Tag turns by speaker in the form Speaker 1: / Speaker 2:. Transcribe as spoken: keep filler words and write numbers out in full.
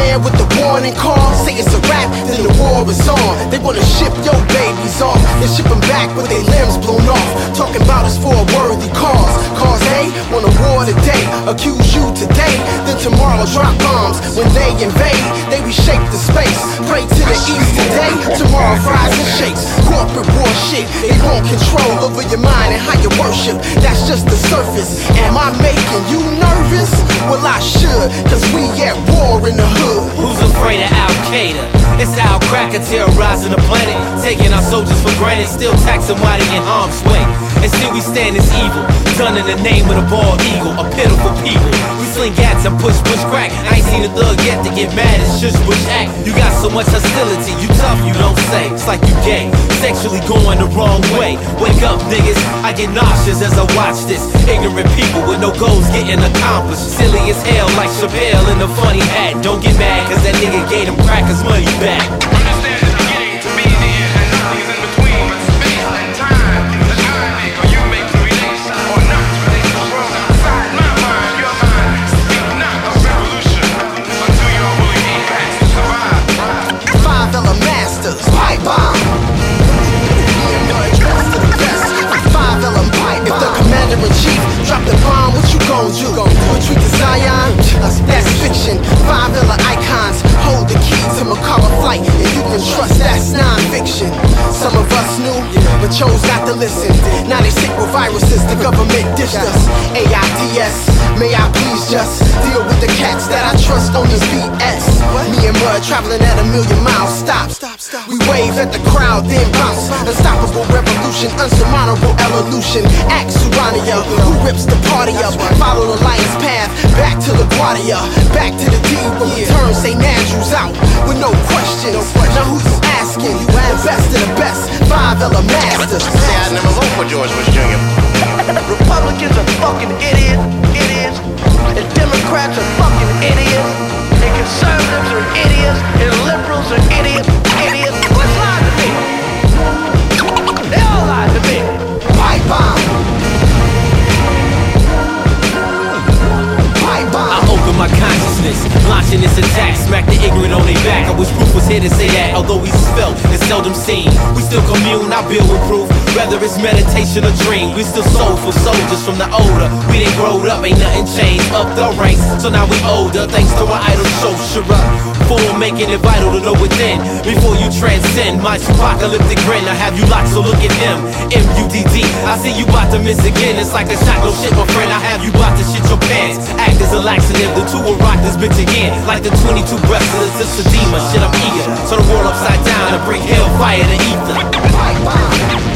Speaker 1: man with the warning call say it's a rap, then the war is on. They wanna ship your babies off and ship them back with their limbs blown off. Talking about us for a worthy cause. Cause they want a war today, accuse you today, then tomorrow drop bombs. When they invade, they reshape the space. Pray to the east today, tomorrow fries and shakes. Corporate war shit, they want control over your mind and how you worship. That's just the surface. Am I making you nervous? Well, I should, cause we at war in the hood.
Speaker 2: Who's afraid of Al-Qaeda? It's Al Cracker terrorizing the planet, taking our soldiers for granted, still taxing mighty in harm's way. And still we stand as evil, done in the name of the bald eagle, a pitiful people. We sling gats and push, push crack. I ain't seen a thug yet to get mad and shush, push act. You got so much hostility, you tough, you don't say. It's like you gay, sexually going the wrong way. Wake up, niggas, I get nauseous as I watch this. Ignorant people with no goals getting accomplished. Silly as hell like Chappelle in a funny hat. Don't get mad cause that nigga gave them crackers money back.
Speaker 1: Drop the bomb, what you gon' do? Retreat to Zion? That's fiction. Five Ella icons hold the key to Macabre flight, and you can trust that's non-fiction. Some of us knew, but chose not to listen. Now they sick with viruses, the government dished us. A I D S, may I please just deal with the cats that I trust on this B S. Me and Mud traveling at a million miles, stop. We wave at the crowd, then bounce. Unstoppable revolution, unsurmountable evolution. Axe Urania, who rips the party up? Follow the lion's path, back to LaGuardia, back to the D when we turn Saint Andrews out with no questions. Now who you asking? The best of the best, five Ella masters.
Speaker 3: See, I never vote for George Bush Junior Republicans are fucking idiots, idiots, and Democrats are fucking idiots, and conservatives are idiots, and liberals are idiots, idiots. What's lying to me? They all lied to me.
Speaker 1: Pipe bomb. Pipe bomb.
Speaker 2: I open my consciousness, launching this attack, smack the ignorant on their back. I wish proof was here to say that, although he's felt and seldom seen. We still commune, I build with proof, whether it's meditation or dream. We still soulful soldiers from the older. We done growed up, ain't nothing changed, up the ranks. So now we older, thanks to our idol Shoshira. Form making it vital to know within, before you transcend my apocalyptic grin. I have you locked, so look at him. M U D D, I see you bout to miss again. It's like a shot, no shit, my friend. I have you bout to shit your pants. Act as a laxative, the two will rock this bitch again. Like the twenty-two breaths of the Sedema. Shit, I'm eager, turn the world upside down and bring hellfire to ether.